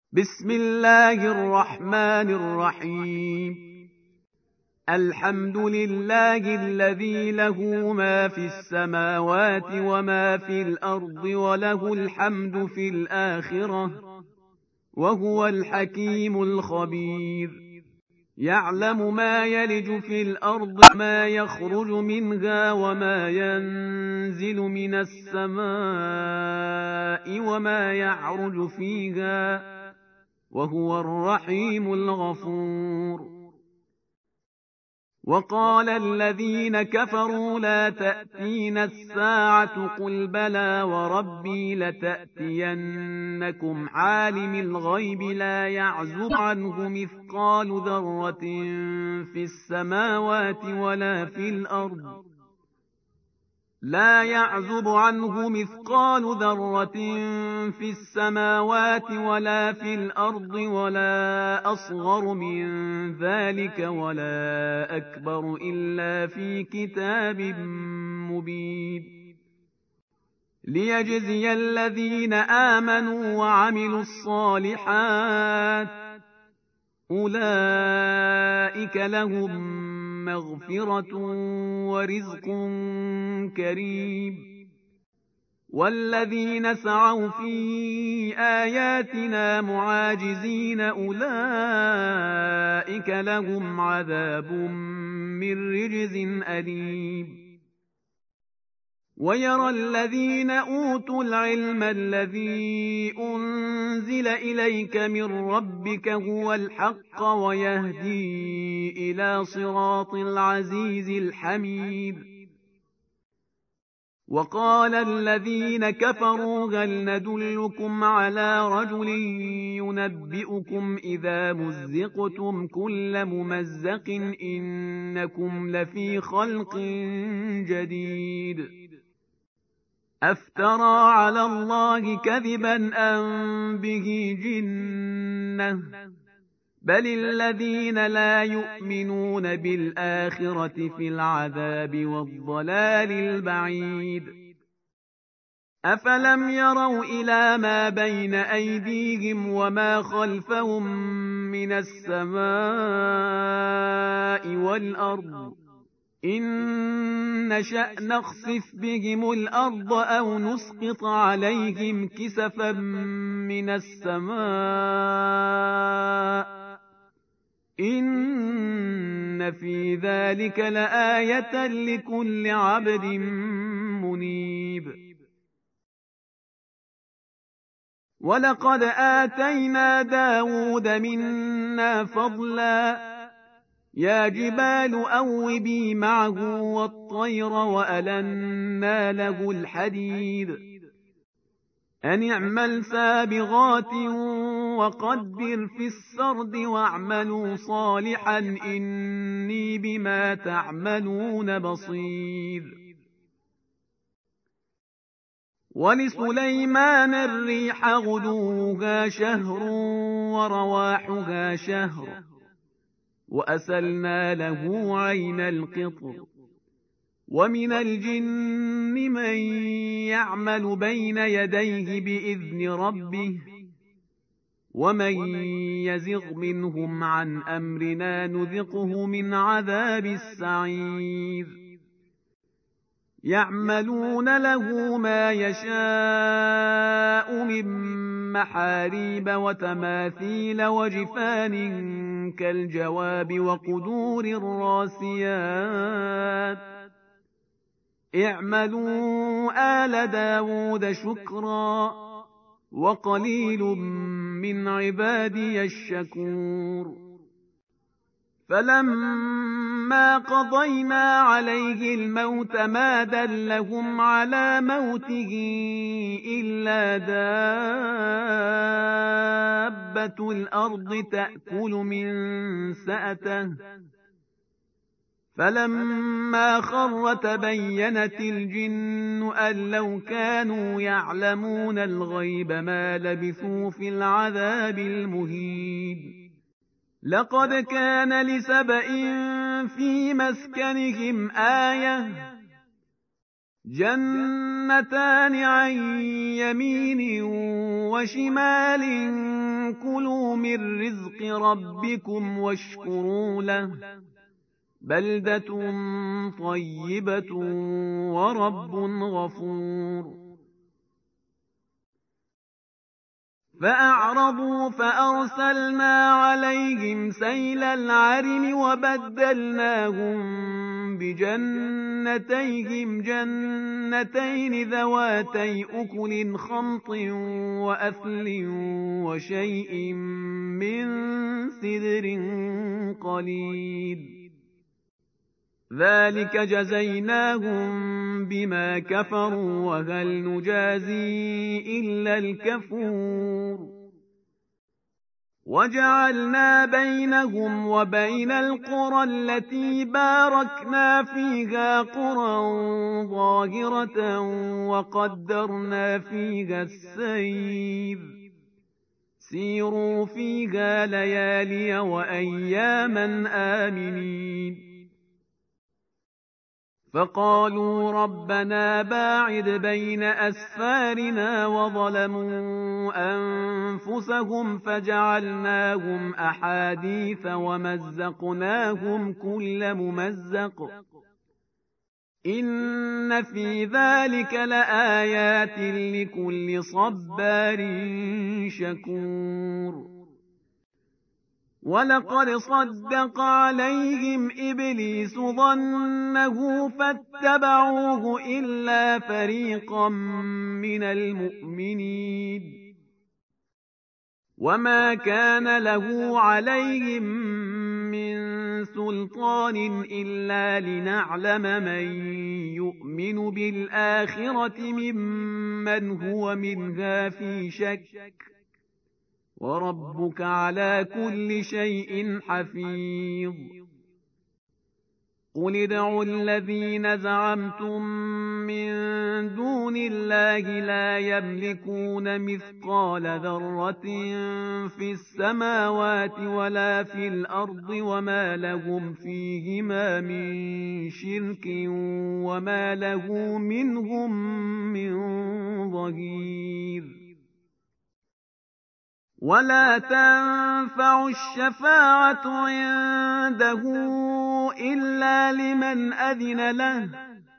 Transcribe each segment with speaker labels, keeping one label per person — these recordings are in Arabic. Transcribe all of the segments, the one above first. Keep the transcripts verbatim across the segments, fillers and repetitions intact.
Speaker 1: بسم الله الرحمن الرحيم. الحمد لله الذي له ما في السماوات وما في الأرض وله الحمد في الآخرة وهو الحكيم الخبير. يعلم ما يلج في الأرض ما يخرج منها وما ينزل من السماء وما يعرج فيها وهو الرحيم الغفور. وقال الذين كفروا لا تأتينا الساعة قل بلى وربي لتأتينكم عالم الغيب لا يعزب عنه مثقال ذرة في السماوات ولا في الأرض لا يعزب عنه مثقال ذرة في السماوات ولا في الأرض ولا أصغر من ذلك ولا أكبر إلا في كتاب مبين. ليجزي الذين آمنوا وعملوا الصالحات أولئك لهم مغفرة ورزق كريم. والذين سعوا في آياتنا معاجزين أولئك لهم عذاب من رجز أليم. ويرى الذين أوتوا العلم الذي أنزل إليك من ربك هو الحق ويهدي إلى صراط العزيز الحميد. وقال الذين كفروا هل ندلكم على رجل ينبئكم إذا مزقتم كل ممزق إنكم لفي خلق جديد. أفترى على الله كذبا أم به جنة بل الذين لا يؤمنون بالآخرة في العذاب والضلال البعيد. أفلم يروا إلى ما بين أيديهم وما خلفهم من السماء والأرض إن نشأ نخسف بهم الأرض أو نسقط عليهم كسفا من السماء إن في ذلك لآية لكل عبد منيب. ولقد آتينا داود منا فضلا يا جبال أوبي معه والطير وألنا له الحديد أن اعمل سابغات وقدر في السرد واعملوا صالحا إني بما تعملون بصير. ولسليمان الريح غدوها شهر ورواحها شهر وأسلنا له عين القطر. ومن الجن من يعمل بين يديه بإذن ربه ومن يزغ منهم عن أمرنا نذقه من عذاب السعير. يعملون له ما يشاء من محاريب وتماثيل وجفان كالجواب وقدور الراسيات اعملوا آل داود شكرا وقليل من عبادي الشكور. فلما قضينا عليه الموت ما دلهم على موته إلا دابة الأرض تأكل من سأته فلما خر تبينت الجن أن لو كانوا يعلمون الغيب ما لبثوا في العذاب المهين. لقد كان لسبإ في مسكنهم آية جنتان عن يمين وشمال كلوا من رزق ربكم واشكروا له بلدة طيبة ورب غفور فأعرضوا فأرسلنا عليهم سيل العرم وبدلناهم بجنتيهم جنتين ذواتي أكل خمط وأثل وشيء من سدر قليل ذلك جزيناهم بما كفروا وهل نجازي إلا الكفور وجعلنا بينهم وبين القرى التي باركنا فيها قرى ظاهرة وقدرنا فيها السير سيروا فيها ليالي وأياما آمنين فقالوا ربنا باعد بين أسفارنا وظلموا أنفسهم فجعلناهم أحاديث ومزقناهم كل ممزق إن في ذلك لآيات لكل صبار شكور ولقد صدق عليهم إبليس ظنه فاتبعوه إلا فريقا من المؤمنين وما كان له عليهم من سلطان إلا لنعلم من يؤمن بالآخرة ممن هو منها في شك وربك على كل شيء حفيظ قل ادعوا الذين زعمتم من دون الله لا يملكون مثقال ذرة في السماوات ولا في الأرض وما لهم فيهما من شرك وما له منهم من ظهير ولا تنفع الشفاعة عنده إلا لمن أذن له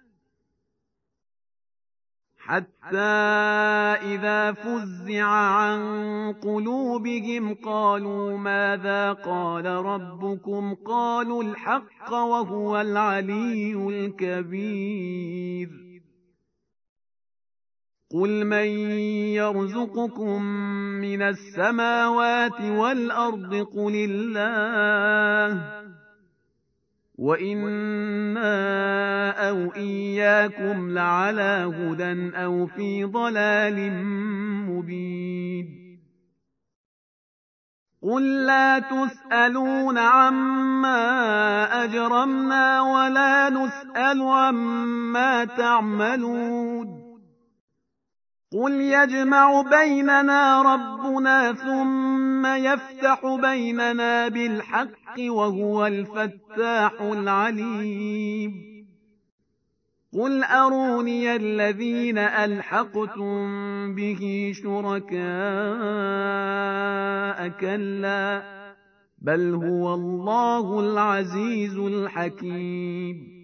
Speaker 1: حتى إذا فزع عن قلوبهم قالوا ماذا قال ربكم قالوا الحق وهو العلي الكبير قل من يرزقكم من السماوات والأرض قل الله وإنا أو إياكم لعلى هدى أو في ضلال مبين قل لا تسألون عما أجرمنا ولا نسأل عما تعملون قل يجمع بيننا ربنا ثم يفتح بيننا بالحق وهو الفتاح العليم قل أروني الذين ألحقتم به شركاء كلا بل هو الله العزيز الحكيم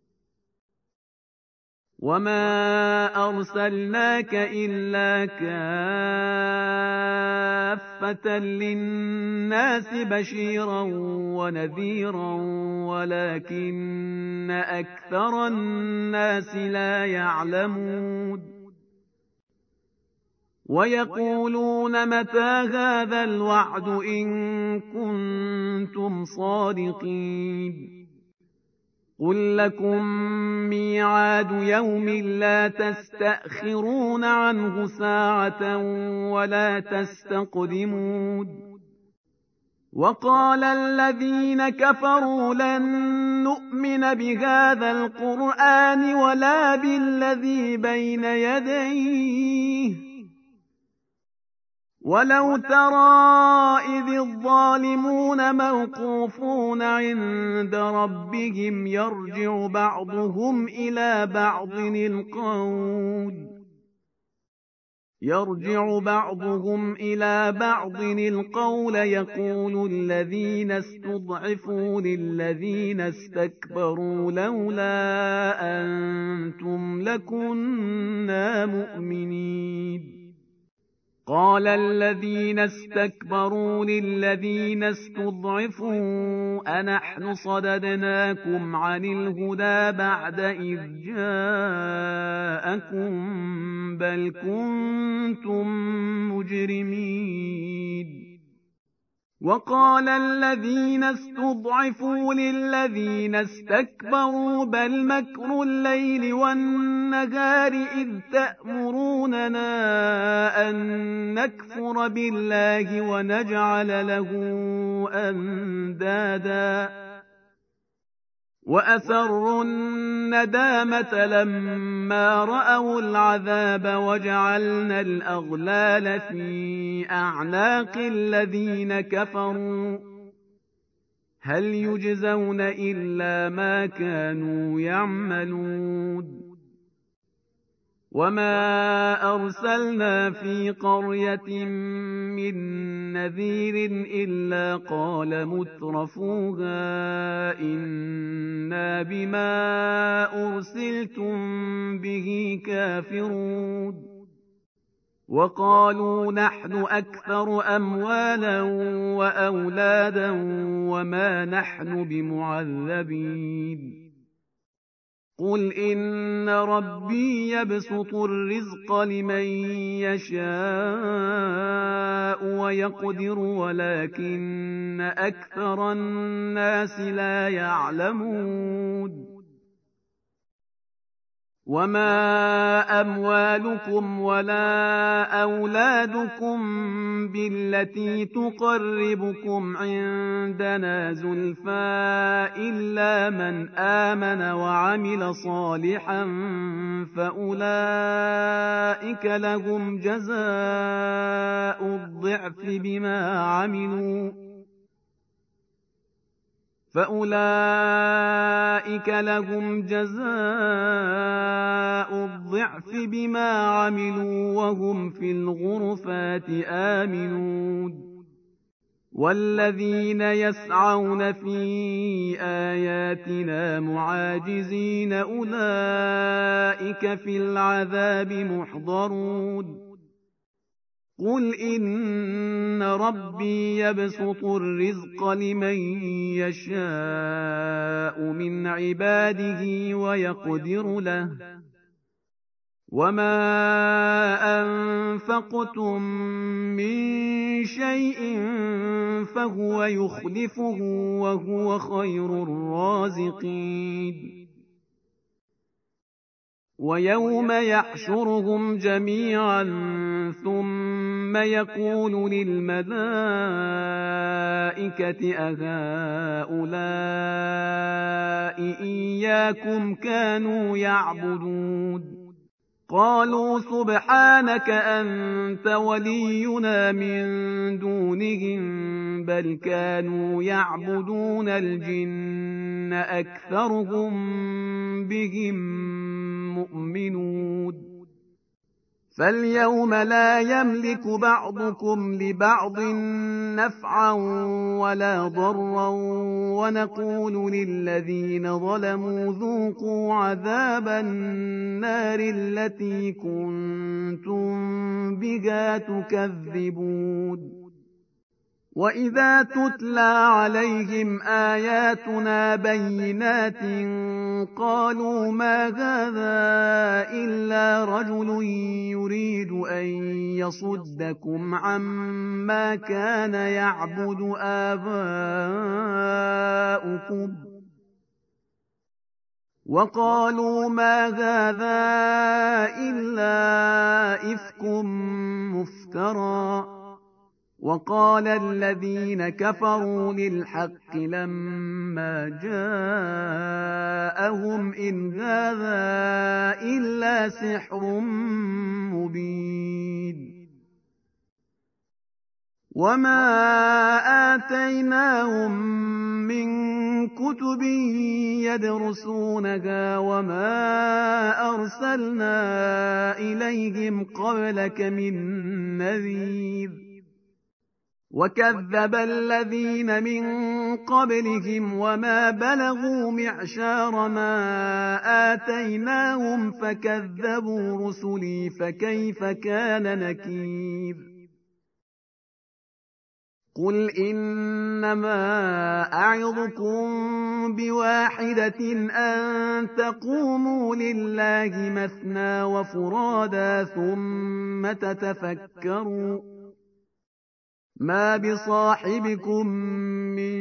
Speaker 1: وما أرسلناك إلا كافة للناس بشيرا ونذيرا ولكن أكثر الناس لا يعلمون ويقولون متى هذا الوعد إن كنتم صادقين قل لكم ميعاد يوم لا تستأخرون عنه ساعة ولا تستقدمون وقال الذين كفروا لن نؤمن بهذا القرآن ولا بالذي بين يديه ولو ترى إذ الظالمون موقوفون عند ربهم يرجع بعضهم إلى بعض القول يرجع بعضهم إلى بعض القول يقول الذين استضعفوا للذين استكبروا لولا أنتم لكنا مؤمنين قال الذين استكبروا للذين استضعفوا أنحن صددناكم عن الهدى بعد إذ جاءكم بل كنتم مجرمين وقال الذين استضعفوا للذين استكبروا بل مكر الليل والنهار إذ تأمروننا أن نكفر بالله ونجعل له أندادا وأسروا الندامة لما رأوا العذاب وجعلنا الأغلال في أعناق الذين كفروا هل يجزون إلا ما كانوا يعملون وما أرسلنا في قرية من نذير إلا قال مترفوها إنا بما أرسلتم به كافرون وقالوا نحن أكثر أموالا وأولادا وما نحن بمعذبين قل إن ربي يبسط الرزق لمن يشاء ويقدر ولكن أكثر الناس لا يعلمون وما أموالكم ولا أولادكم بالتي تقربكم عندنا زلفى إلا من آمن وعمل صالحا فأولئك لهم جزاء الضعف بما عملوا فأولئك لهم جزاء الضعف بما عملوا وهم في الغرفات آمنون والذين يسعون في آياتنا معاجزين أولئك في العذاب محضرون قل إن ربي يبسط الرزق لمن يشاء من عباده ويقدر له وما أنفقتم من شيء فهو يخلفه وهو خير الرازقين ويوم يحشرهم جميعا ثم يقول للملائكة أهؤلاء إياكم كانوا يعبدون قالوا سبحانك أنت ولينا من دونهم بل كانوا يعبدون الجن أكثرهم بهم مؤمنون فاليوم لا يملك بعضكم لبعض نفعا ولا ضرا ونقول للذين ظلموا ذوقوا عذاب النار التي كنتم بها تكذبون وإذا تتلى عليهم آياتنا بينات قالوا ما هذا إلا رجل يريد أن يصدكم عما كان يعبد آباؤكم وقالوا ما هذا إلا إفك مفترى وقال الذين كفروا للحق لما جاءهم إن هذا إلا سحر مبين وما آتيناهم من كتب يدرسونها وما أرسلنا إليهم قبلك من نذير وكذب الذين من قبلهم وما بلغوا معشار ما آتيناهم فكذبوا رسلي فكيف كان نكير قل إنما أعظكم بواحدة أن تقوموا لله مثنى وفرادا ثم تتفكروا ما بصاحبكم من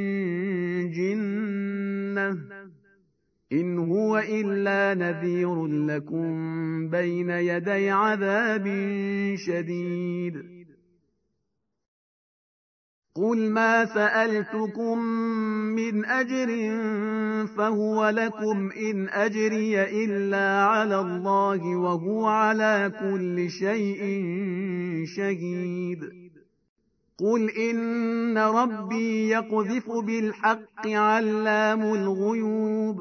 Speaker 1: جنة إن هو إلا نذير لكم بين يدي عذاب شديد قل ما سألتكم من أجر فهو لكم إن أجري إلا على الله وهو على كل شيء شهيد قل إن ربي يقذف بالحق علام الغيوب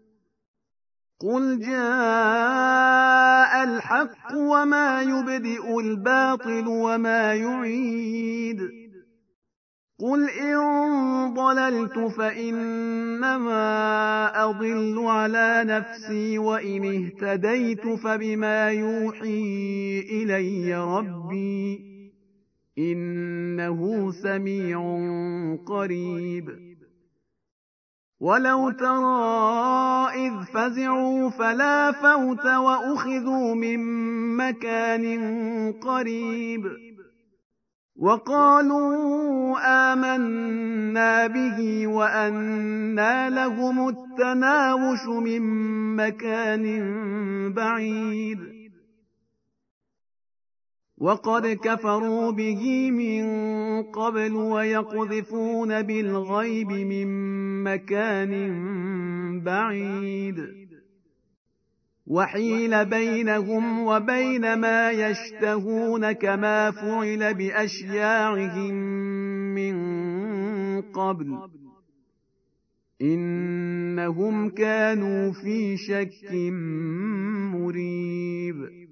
Speaker 1: قل جاء الحق وما يبدئ الباطل وما يعيد قل إن ضللت فإنما أضل على نفسي وإن اهتديت فبما يوحي إلي ربي إنه سميع قريب ولو ترى إذ فزعوا فلا فوت وأخذوا من مكان قريب وقالوا آمنا به وأنى لهم التناوش من مكان بعيد وقد كفروا به من قبل ويقذفون بالغيب من مكان بعيد وحيل بينهم وبين ما يشتهون كما فعل بأشياعهم من قبل إنهم كانوا في شك مريب